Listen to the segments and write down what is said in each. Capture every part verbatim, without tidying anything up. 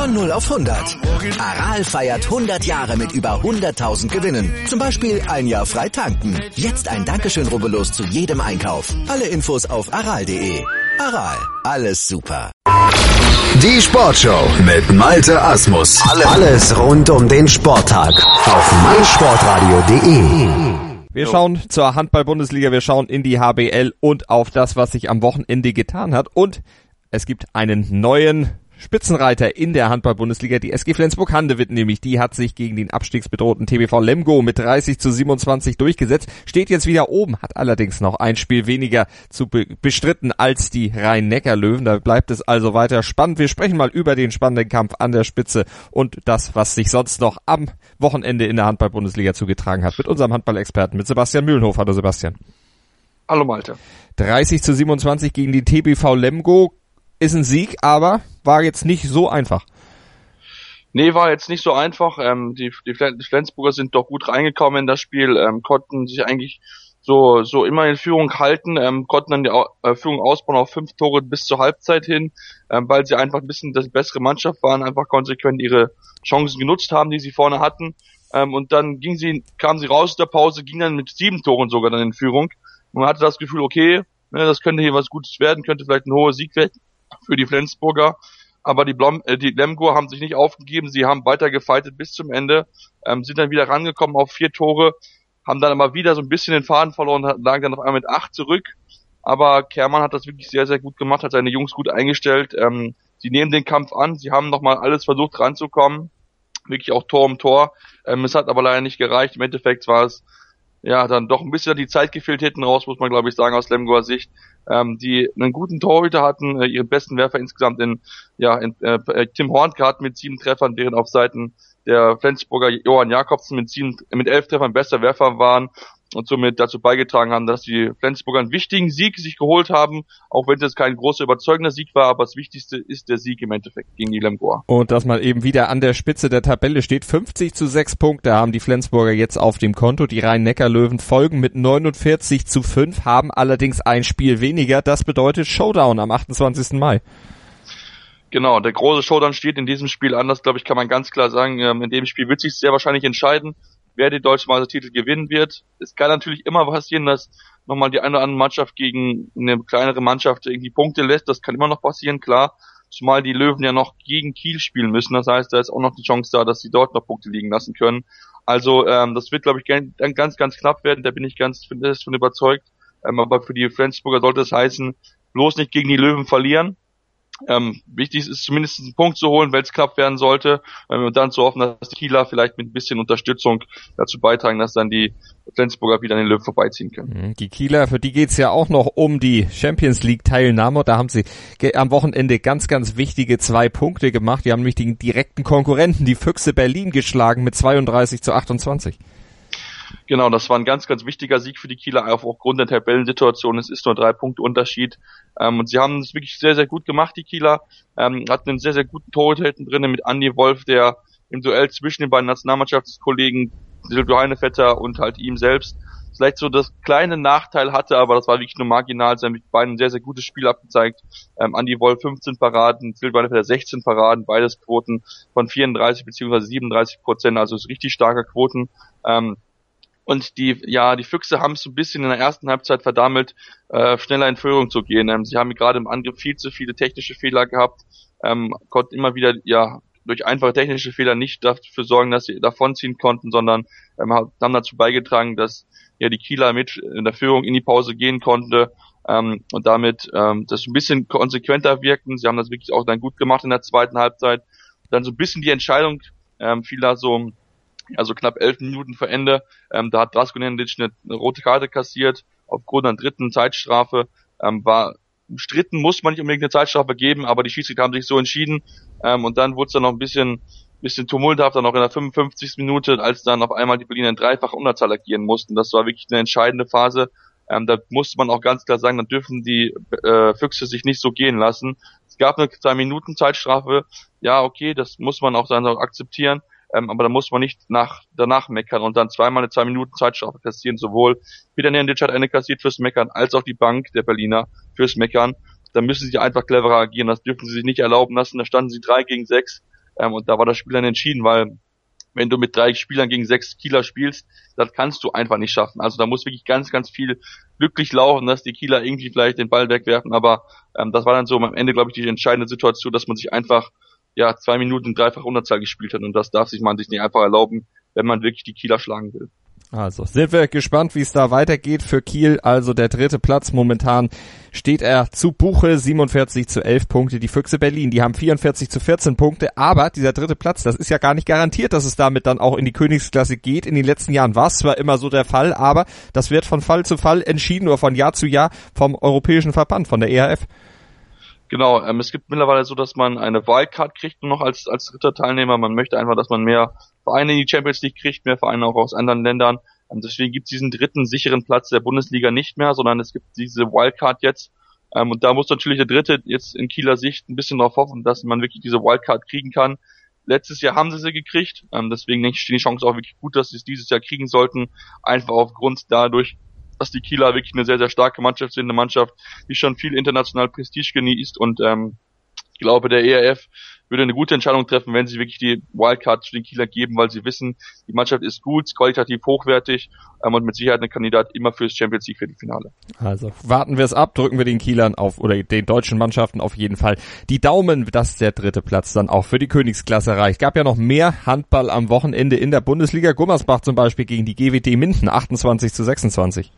Von null auf hundert. Aral feiert hundert Jahre mit über hunderttausend Gewinnen. Zum Beispiel ein Jahr frei tanken. Jetzt ein Dankeschön, rubbellos zu jedem Einkauf. Alle Infos auf aral punkt de. Aral, alles super. Die Sportshow mit Malte Asmus. Alles rund um den Sporttag auf meinsportradio punkt de. Wir schauen zur Handball-Bundesliga, wir schauen in die H B L und auf das, was sich am Wochenende getan hat. Und es gibt einen neuen Spitzenreiter in der Handball-Bundesliga. Die S G Flensburg-Handewitt nämlich, die hat sich gegen den abstiegsbedrohten T B V Lemgo mit dreißig zu siebenundzwanzig durchgesetzt, steht jetzt wieder oben, hat allerdings noch ein Spiel weniger zu be- bestritten als die Rhein-Neckar-Löwen. Da bleibt es also weiter spannend. Wir sprechen mal über den spannenden Kampf an der Spitze und das, was sich sonst noch am Wochenende in der Handball-Bundesliga zugetragen hat, mit unserem Handball-Experten, mit Sebastian Mühlenhof. Hallo Sebastian. Hallo Malte. dreißig zu siebenundzwanzig gegen die T B V Lemgo. Ist ein Sieg, aber war jetzt nicht so einfach. Nee, war jetzt nicht so einfach. Ähm, die, die Flensburger sind doch gut reingekommen in das Spiel, ähm, konnten sich eigentlich so so immer in Führung halten, ähm, konnten dann die äh, Führung ausbauen auf fünf Tore bis zur Halbzeit hin, ähm, weil sie einfach ein bisschen das bessere Mannschaft waren, einfach konsequent ihre Chancen genutzt haben, die sie vorne hatten. Ähm, und dann ging sie, kamen sie raus aus der Pause, ging dann mit sieben Toren sogar dann in Führung. Und man hatte das Gefühl, okay, ne, das könnte hier was Gutes werden, könnte vielleicht ein hoher Sieg werden für die Flensburger, aber die, Blom, äh, die Lemgo haben sich nicht aufgegeben, sie haben weiter gefightet bis zum Ende, ähm, sind dann wieder rangekommen auf vier Tore, haben dann aber wieder so ein bisschen den Faden verloren, lagen dann auf einmal mit acht zurück, aber Kehrmann hat das wirklich sehr, sehr gut gemacht, hat seine Jungs gut eingestellt, ähm, sie nehmen den Kampf an, sie haben nochmal alles versucht ranzukommen, wirklich auch Tor um Tor, ähm, es hat aber leider nicht gereicht, im Endeffekt war es ja, dann doch ein bisschen die Zeit gefehlt hinten raus, muss man glaube ich sagen, aus Lemgoer Sicht, ähm, die einen guten Torhüter hatten, äh, ihren besten Werfer insgesamt in, ja, in, äh, Tim Hornke hat mit sieben Treffern, während auf Seiten der Flensburger Johann Jakobsen mit sieben, mit elf Treffern bester Werfer waren und somit dazu beigetragen haben, dass die Flensburger einen wichtigen Sieg sich geholt haben, auch wenn es jetzt kein großer überzeugender Sieg war, aber das Wichtigste ist der Sieg im Endeffekt gegen die Lemgoer. Und dass man eben wieder an der Spitze der Tabelle steht, fünfzig zu sechs Punkte haben die Flensburger jetzt auf dem Konto, die Rhein-Neckar-Löwen folgen mit neunundvierzig zu fünf, haben allerdings ein Spiel weniger, das bedeutet Showdown am achtundzwanzigsten Mai. Genau, der große Showdown steht in diesem Spiel an, das glaube ich kann man ganz klar sagen, in dem Spiel wird sich sehr wahrscheinlich entscheiden, wer den deutschen Meistertitel gewinnen wird. Es kann natürlich immer passieren, dass nochmal die eine oder andere Mannschaft gegen eine kleinere Mannschaft irgendwie Punkte lässt. Das kann immer noch passieren, klar. Zumal die Löwen ja noch gegen Kiel spielen müssen. Das heißt, da ist auch noch die Chance da, dass sie dort noch Punkte liegen lassen können. Also ähm, das wird, glaube ich, ganz, ganz, ganz knapp werden. Da bin ich ganz von überzeugt. Ähm, aber für die Flensburger sollte es heißen, bloß nicht gegen die Löwen verlieren. Ähm, wichtig ist zumindest einen Punkt zu holen, wenn es knapp werden sollte, ähm, und dann zu hoffen, dass die Kieler vielleicht mit ein bisschen Unterstützung dazu beitragen, dass dann die Flensburger wieder an den Löwen vorbeiziehen können. Die Kieler, für die geht's ja auch noch um die Champions League Teilnahme. Da haben sie am Wochenende ganz, ganz wichtige zwei Punkte gemacht. Die haben nämlich den direkten Konkurrenten, die Füchse Berlin, geschlagen mit zweiunddreißig zu achtundzwanzig. Genau, das war ein ganz, ganz wichtiger Sieg für die Kieler, auch aufgrund der Tabellensituation. Es ist nur drei Punkte Unterschied. Ähm, und sie haben es wirklich sehr, sehr gut gemacht, die Kieler. Ähm, hatten einen sehr, sehr guten Torhüter hinten drin mit Andi Wolf, der im Duell zwischen den beiden Nationalmannschaftskollegen Silvio Heinevetter und halt ihm selbst vielleicht so das kleine Nachteil hatte, aber das war wirklich nur marginal. Sie haben mit beiden ein sehr, sehr gutes Spiel abgezeigt. Ähm, Andi Wolf fünfzehn Paraden, Silvio Heinevetter sechzehn Paraden, beides Quoten von vierunddreißig bzw. siebenunddreißig Prozent, also ist richtig starke Quoten. Ähm, Und die, ja, die Füchse haben es so ein bisschen in der ersten Halbzeit verdammelt, äh, schneller in Führung zu gehen. Ähm, sie haben gerade im Angriff viel zu viele technische Fehler gehabt, ähm, konnten immer wieder, ja, durch einfache technische Fehler nicht dafür sorgen, dass sie davonziehen konnten, sondern ähm, haben dazu beigetragen, dass ja die Kieler mit in der Führung in die Pause gehen konnte, ähm, und damit ähm, das ein bisschen konsequenter wirken. Sie haben das wirklich auch dann gut gemacht in der zweiten Halbzeit. Dann so ein bisschen die Entscheidung ähm, fiel da so also knapp elf Minuten vor Ende, ähm, da hat Drasko Nenadic eine, eine rote Karte kassiert, aufgrund einer dritten Zeitstrafe, ähm, war umstritten, muss man nicht unbedingt eine Zeitstrafe geben, aber die Schiedsrichter haben sich so entschieden, ähm, und dann wurde es dann noch ein bisschen, bisschen tumulthaft, dann noch in der fünfundfünfzigsten Minute, als dann auf einmal die Berliner in dreifache Unterzahl agieren mussten. Das war wirklich eine entscheidende Phase, ähm, da musste man auch ganz klar sagen, dann dürfen die äh, Füchse sich nicht so gehen lassen. Es gab eine zwei Minuten Zeitstrafe, ja okay, das muss man auch dann auch akzeptieren, Ähm, aber da muss man nicht nach danach meckern und dann zweimal eine zwei Minuten Zeitstrafe kassieren. Sowohl Peter Nenadic hat eine kassiert fürs Meckern, als auch die Bank der Berliner fürs Meckern. Da müssen sie einfach cleverer agieren, das dürfen sie sich nicht erlauben lassen. Da standen sie drei gegen sechs. ähm, und da war das Spiel dann entschieden, weil wenn du mit drei Spielern gegen sechs Kieler spielst, das kannst du einfach nicht schaffen. Also da muss wirklich ganz, ganz viel glücklich laufen, dass die Kieler irgendwie vielleicht den Ball wegwerfen, aber ähm, das war dann so am Ende, glaube ich, die entscheidende Situation, dass man sich einfach ja zwei Minuten dreifach Unterzahl gespielt hat und das darf sich man sich nicht einfach erlauben, wenn man wirklich die Kieler schlagen will. Also sind wir gespannt, wie es da weitergeht für Kiel. Also der dritte Platz, momentan steht er zu Buche, siebenundvierzig zu elf Punkte. Die Füchse Berlin, die haben vierundvierzig zu vierzehn Punkte, aber dieser dritte Platz, das ist ja gar nicht garantiert, dass es damit dann auch in die Königsklasse geht. In den letzten Jahren war es zwar immer so der Fall, aber das wird von Fall zu Fall entschieden oder von Jahr zu Jahr vom Europäischen Verband, von der E H F. Genau, ähm, es gibt mittlerweile so, dass man eine Wildcard kriegt nur noch als als dritter Teilnehmer. Man möchte einfach, dass man mehr Vereine in die Champions League kriegt, mehr Vereine auch aus anderen Ländern. Und deswegen gibt es diesen dritten sicheren Platz der Bundesliga nicht mehr, sondern es gibt diese Wildcard jetzt. Ähm, und da muss natürlich der Dritte jetzt in Kieler Sicht ein bisschen darauf hoffen, dass man wirklich diese Wildcard kriegen kann. Letztes Jahr haben sie sie gekriegt, ähm, deswegen denke ich, stehen die Chancen auch wirklich gut, dass sie es dieses Jahr kriegen sollten. Einfach aufgrund dadurch, dass die Kieler wirklich eine sehr, sehr starke Mannschaft sind, eine Mannschaft, die schon viel international Prestige genießt und ähm, ich glaube, der E R F würde eine gute Entscheidung treffen, wenn sie wirklich die Wildcard zu den Kieler geben, weil sie wissen, die Mannschaft ist gut, qualitativ hochwertig ähm, und mit Sicherheit ein Kandidat immer fürs Champions League Viertelfinale. Also warten wir es ab, drücken wir den Kielern auf oder den deutschen Mannschaften auf jeden Fall die Daumen, dass der dritte Platz dann auch für die Königsklasse reicht. Gab ja noch mehr Handball am Wochenende in der Bundesliga. Gummersbach zum Beispiel gegen die G W D Minden, achtundzwanzig zu sechsundzwanzig.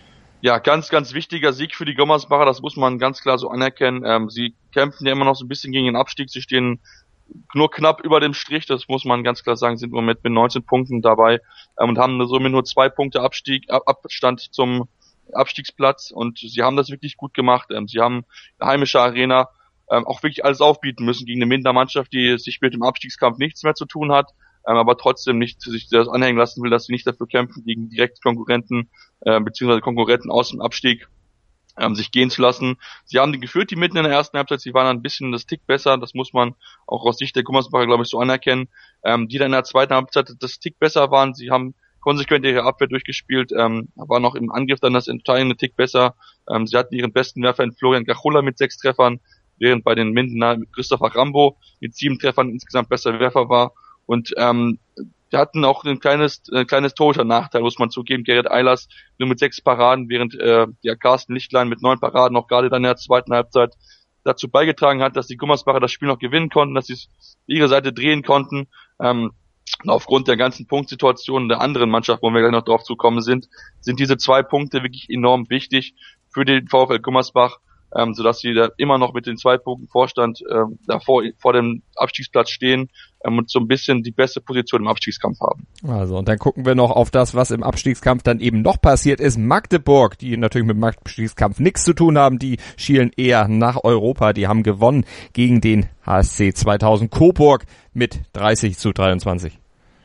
Ja, ganz, ganz wichtiger Sieg für die Gummersbacher, das muss man ganz klar so anerkennen. Ähm, sie kämpfen ja immer noch so ein bisschen gegen den Abstieg, sie stehen nur knapp über dem Strich, das muss man ganz klar sagen, sind im Moment mit neunzehn Punkten dabei ähm, und haben somit nur zwei Punkte Abstieg, Ab, Abstand zum Abstiegsplatz und sie haben das wirklich gut gemacht. Ähm, sie haben eine heimische Arena ähm, auch wirklich alles aufbieten müssen gegen eine Mindener Mannschaft, die sich mit dem Abstiegskampf nichts mehr zu tun hat, ähm, aber trotzdem nicht sich das anhängen lassen will, dass sie nicht dafür kämpfen, gegen Direktkonkurrenten äh, beziehungsweise Konkurrenten aus dem Abstieg ähm, sich gehen zu lassen. Sie haben die geführt, die mitten in der ersten Halbzeit, sie waren ein bisschen das Tick besser, das muss man auch aus Sicht der Gummersbacher, glaube ich, so anerkennen, ähm, die dann in der zweiten Halbzeit das Tick besser waren, sie haben konsequent ihre Abwehr durchgespielt, ähm, war noch im Angriff dann das entscheidende Tick besser, ähm, sie hatten ihren besten Werfer in Florian Gachulla mit sechs Treffern, während bei den Mindener Christopher Rambo mit sieben Treffern insgesamt besser Werfer war und ähm, wir hatten auch ein kleines ein kleines Torhüter-Nachteil, muss man zugeben. Gerrit Eilers nur mit sechs Paraden, während äh, ja Carsten Lichtlein mit neun Paraden noch gerade dann in der zweiten Halbzeit dazu beigetragen hat, dass die Gummersbacher das Spiel noch gewinnen konnten, dass sie es ihre Seite drehen konnten. Ähm, und aufgrund der ganzen Punktsituationen der anderen Mannschaft, wo wir gleich noch drauf zukommen sind, sind diese zwei Punkte wirklich enorm wichtig für den VfL Gummersbach, ähm, sodass sie da immer noch mit den zwei Punkten Vorstand ähm, davor vor dem Abstiegsplatz stehen ähm, und so ein bisschen die beste Position im Abstiegskampf haben. Also und dann gucken wir noch auf das, was im Abstiegskampf dann eben noch passiert ist. Magdeburg, die natürlich mit dem Abstiegskampf nichts zu tun haben, die schielen eher nach Europa. Die haben gewonnen gegen den H S C zweitausend Coburg mit dreißig zu dreiundzwanzig.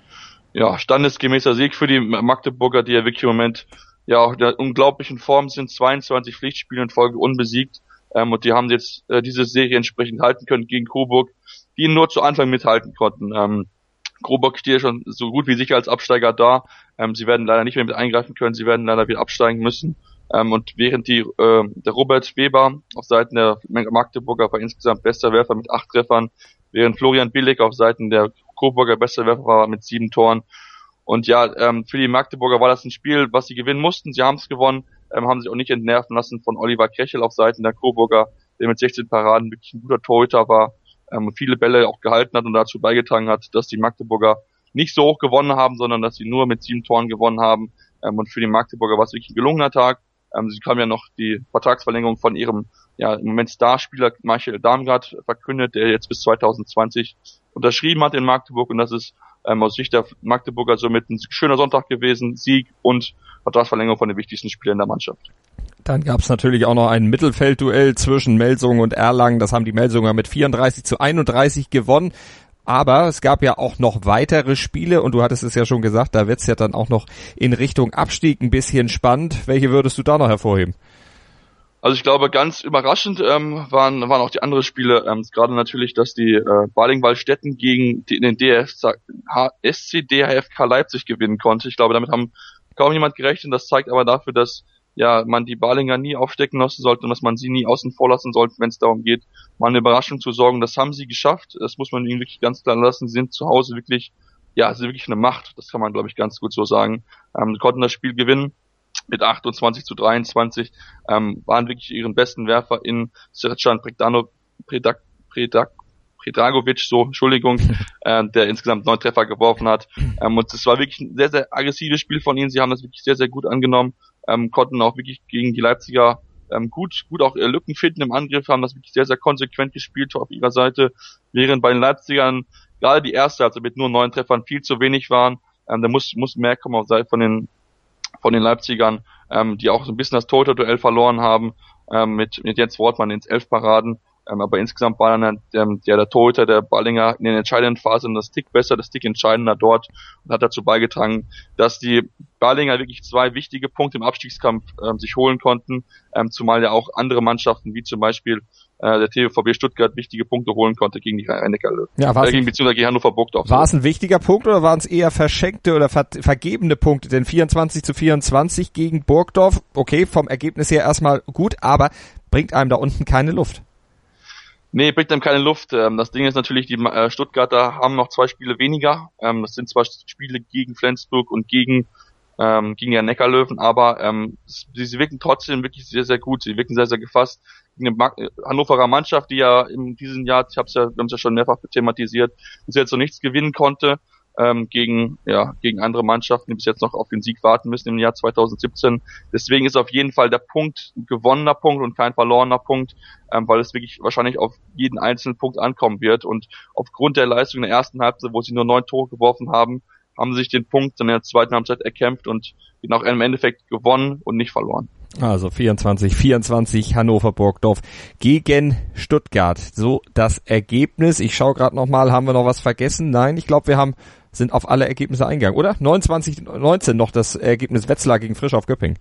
Ja, standesgemäßer Sieg für die Magdeburger, die ja wirklich im Moment ja auch in der unglaublichen Form sind, zweiundzwanzig Pflichtspiele in Folge unbesiegt, ähm, und die haben jetzt äh, diese Serie entsprechend halten können gegen Coburg, die nur zu Anfang mithalten konnten. Ähm, Coburg steht ja schon so gut wie sicher als Absteiger da, ähm, sie werden leider nicht mehr mit eingreifen können, sie werden leider wieder absteigen müssen, ähm, und während die äh, der Robert Weber auf Seiten der Magdeburger war insgesamt bester Werfer mit acht Treffern, während Florian Billig auf Seiten der Coburger bester Werfer war mit sieben Toren. Und ja, ähm, für die Magdeburger war das ein Spiel, was sie gewinnen mussten. Sie haben es gewonnen, ähm, haben sich auch nicht entnerven lassen von Oliver Krechel auf Seiten der Coburger, der mit sechzehn Paraden wirklich ein guter Torhüter war, ähm, und viele Bälle auch gehalten hat und dazu beigetragen hat, dass die Magdeburger nicht so hoch gewonnen haben, sondern dass sie nur mit sieben Toren gewonnen haben. Ähm, und für die Magdeburger war es wirklich ein gelungener Tag. Ähm, sie haben ja noch die Vertragsverlängerung von ihrem ja im Moment Starspieler Michael Darmgard verkündet, der jetzt bis zweitausendzwanzig unterschrieben hat in Magdeburg, und das ist Ähm, aus Sicht der Magdeburger somit ein schöner Sonntag gewesen, Sieg und Vertragsverlängerung von den wichtigsten Spielern der Mannschaft. Dann gab es natürlich auch noch ein Mittelfeldduell zwischen Melsungen und Erlangen. Das haben die Melsunger mit vierunddreißig zu einunddreißig gewonnen. Aber es gab ja auch noch weitere Spiele und du hattest es ja schon gesagt, da wird's ja dann auch noch in Richtung Abstieg ein bisschen spannend. Welche würdest du da noch hervorheben? Also ich glaube, ganz überraschend ähm, waren waren auch die anderen Spiele, ähm, gerade natürlich, dass die äh, Baling-Wallstätten gegen die, den D F S C D H F K Leipzig gewinnen konnte. Ich glaube, damit haben kaum jemand gerechnet. Das zeigt aber dafür, dass ja, man die Balinger nie aufstecken lassen sollte und dass man sie nie außen vor lassen sollte, wenn es darum geht, mal eine Überraschung zu sorgen. Das haben sie geschafft. Das muss man ihnen wirklich ganz klar lassen. Sie sind zu Hause wirklich, ja, sie sind wirklich eine Macht. Das kann man, glaube ich, ganz gut so sagen. Ähm, konnten das Spiel gewinnen mit achtundzwanzig zu dreiundzwanzig, ähm, waren wirklich ihren besten Werfer in Srećan Predrano, Predak, Predak, Predragovic, so, Entschuldigung, äh, der insgesamt neun Treffer geworfen hat. Ähm, und es war wirklich ein sehr, sehr aggressives Spiel von ihnen. Sie haben das wirklich sehr, sehr gut angenommen, ähm, konnten auch wirklich gegen die Leipziger ähm, gut, gut auch äh, Lücken finden im Angriff, haben das wirklich sehr, sehr konsequent gespielt auf ihrer Seite, während bei den Leipzigern gerade die erste, also mit nur neun Treffern viel zu wenig waren. Ähm, da muss, muss mehr kommen auf Seite von den, von den Leipzigern, ähm, die auch so ein bisschen das Torhüter-Duell verloren haben, ähm, mit, mit Jens Wortmann ins elf Paraden. Ähm, aber insgesamt war dann der, der, der Torhüter der Ballinger in der entscheidenden Phase das Tick besser, das Tick entscheidender dort und hat dazu beigetragen, dass die Ballinger wirklich zwei wichtige Punkte im Abstiegskampf ähm, sich holen konnten, ähm, zumal ja auch andere Mannschaften wie zum Beispiel äh, der T V V Stuttgart wichtige Punkte holen konnte gegen die Rhein-Neckar-Löwen. Ja, äh, gegen, beziehungsweise gegen Hannover Burgdorf. War es ein wichtiger Punkt oder waren es eher verschenkte oder ver- vergebene Punkte? Denn vierundzwanzig zu vierundzwanzig gegen Burgdorf, okay, vom Ergebnis her erstmal gut, aber bringt einem da unten keine Luft. Nee, bringt einem keine Luft. Das Ding ist natürlich, die Stuttgarter haben noch zwei Spiele weniger. Das sind zwar Spiele gegen Flensburg und gegen ähm, gegen die Neckarlöwen, aber ähm, sie, sie wirken trotzdem wirklich sehr, sehr gut. Sie wirken sehr, sehr gefasst. Gegen eine Hannoverer Mannschaft, die ja in diesem Jahr, ich hab's ja, wir haben es ja schon mehrfach thematisiert, bis jetzt noch nichts gewinnen konnte, ähm, gegen ja gegen andere Mannschaften, die bis jetzt noch auf den Sieg warten müssen im Jahr zwanzig siebzehn. Deswegen ist auf jeden Fall der Punkt ein gewonnener Punkt und kein verlorener Punkt, ähm, weil es wirklich wahrscheinlich auf jeden einzelnen Punkt ankommen wird. Und aufgrund der Leistung in der ersten Halbzeit, wo sie nur neun Tore geworfen haben, haben sie sich den Punkt in der zweiten Halbzeit erkämpft und ihn auch im Endeffekt gewonnen und nicht verloren. Also vierundzwanzig vierundzwanzig Hannover Burgdorf gegen Stuttgart. So das Ergebnis. Ich schaue gerade nochmal, haben wir noch was vergessen? Nein, ich glaube, wir haben sind auf alle Ergebnisse eingegangen, oder? neunundzwanzig neunzehn noch das Ergebnis Wetzlar gegen Frisch auf Göppingen.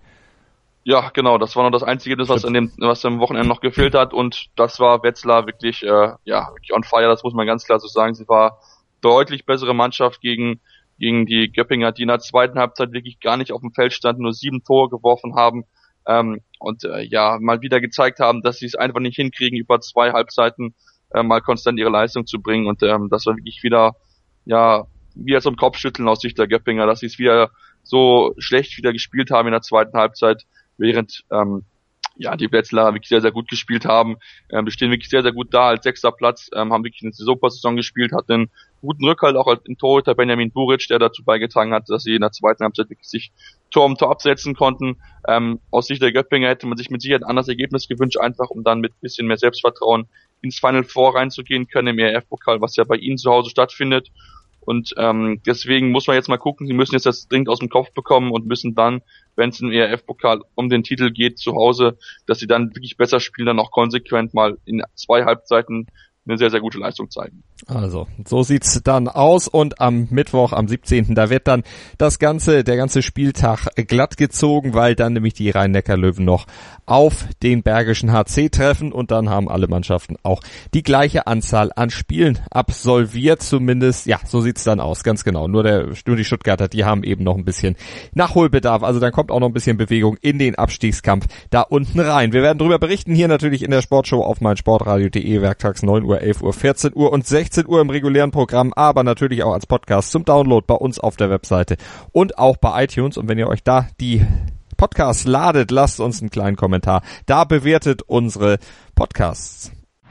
Ja, genau, das war noch das einzige, das was an dem, was am Wochenende noch gefehlt hat, und das war Wetzlar wirklich, äh, ja, wirklich on fire, das muss man ganz klar so sagen. Sie war deutlich bessere Mannschaft gegen gegen die Göppinger, die in der zweiten Halbzeit wirklich gar nicht auf dem Feld standen, nur sieben Tore geworfen haben, ähm, und äh, ja, mal wieder gezeigt haben, dass sie es einfach nicht hinkriegen, über zwei Halbzeiten äh, mal konstant ihre Leistung zu bringen, und ähm, das war wirklich wieder, ja, wie als um Kopfschütteln aus Sicht der Göppinger, dass sie es wieder so schlecht wieder gespielt haben in der zweiten Halbzeit, während ähm, ja die Wetzlarer wirklich sehr, sehr gut gespielt haben. Ähm, wir stehen wirklich sehr, sehr gut da als sechster Platz, ähm, haben wirklich eine super Saison gespielt, hatten einen guten Rückhalt auch im Torhüter Benjamin Buric, der dazu beigetragen hat, dass sie in der zweiten Halbzeit wirklich sich Tor um Tor absetzen konnten. Ähm, aus Sicht der Göppinger hätte man sich mit Sicherheit ein anderes Ergebnis gewünscht, einfach um dann mit ein bisschen mehr Selbstvertrauen ins Final Four reinzugehen können im E R F-Pokal, was ja bei ihnen zu Hause stattfindet. Und ähm, deswegen muss man jetzt mal gucken, sie müssen jetzt das dringend aus dem Kopf bekommen und müssen dann, wenn es im E R F-Pokal um den Titel geht zu Hause, dass sie dann wirklich besser spielen, dann auch konsequent mal in zwei Halbzeiten eine sehr, sehr gute Leistung zeigen. Also, so sieht's dann aus, und am Mittwoch, am siebzehnten da wird dann das ganze, der ganze Spieltag glatt gezogen, weil dann nämlich die Rhein-Neckar-Löwen noch auf den Bergischen H C treffen, und dann haben alle Mannschaften auch die gleiche Anzahl an Spielen absolviert, zumindest, ja, so sieht's dann aus, ganz genau. Nur der, nur die Stuttgarter, die haben eben noch ein bisschen Nachholbedarf, also dann kommt auch noch ein bisschen Bewegung in den Abstiegskampf da unten rein. Wir werden drüber berichten, hier natürlich in der Sportshow auf meinsportradio punkt de, werktags neun Uhr, elf Uhr, vierzehn Uhr und sechzehn Uhr im regulären Programm, aber natürlich auch als Podcast zum Download bei uns auf der Webseite und auch bei iTunes. Und wenn ihr euch da die Podcasts ladet, lasst uns einen kleinen Kommentar da, bewertet unsere Podcasts.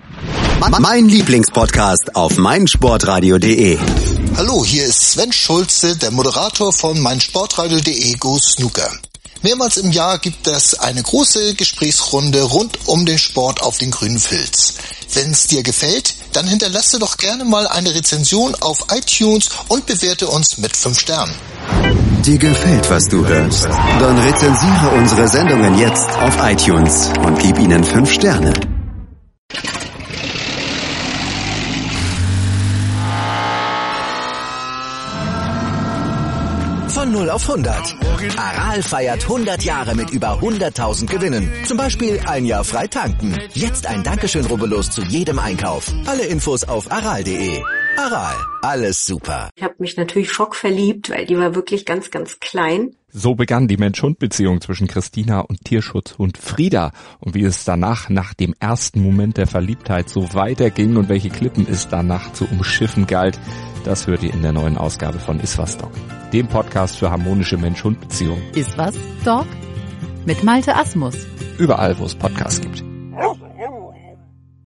Mein Lieblingspodcast auf meinsportradio punkt de. Hallo, hier ist Sven Schulze, der Moderator von meinsportradio punkt de Go Snooker. Mehrmals im Jahr gibt es eine große Gesprächsrunde rund um den Sport auf den grünen Filz. Wenn es dir gefällt, dann hinterlasse doch gerne mal eine Rezension auf iTunes und bewerte uns mit fünf Sternen. Dir gefällt, was du hörst? Dann rezensiere unsere Sendungen jetzt auf iTunes und gib ihnen fünf Sterne. Von null auf hundert. Aral feiert hundert Jahre mit über hunderttausend Gewinnen. Zum Beispiel ein Jahr frei tanken. Jetzt ein Dankeschön, rubbellos zu jedem Einkauf. Alle Infos auf aral punkt de. Aral, alles super. Ich habe mich natürlich schockverliebt, weil die war wirklich ganz, ganz klein. So begann die Mensch-Hund-Beziehung zwischen Christina und Tierschutzhund Frieda. Und wie es danach, nach dem ersten Moment der Verliebtheit, so weiterging und welche Klippen es danach zu umschiffen galt, das hört ihr in der neuen Ausgabe von Iswas Dog, dem Podcast für harmonische Mensch-Hund-Beziehungen. Iswas Dog? Mit Malte Asmus. Überall, wo es Podcasts gibt.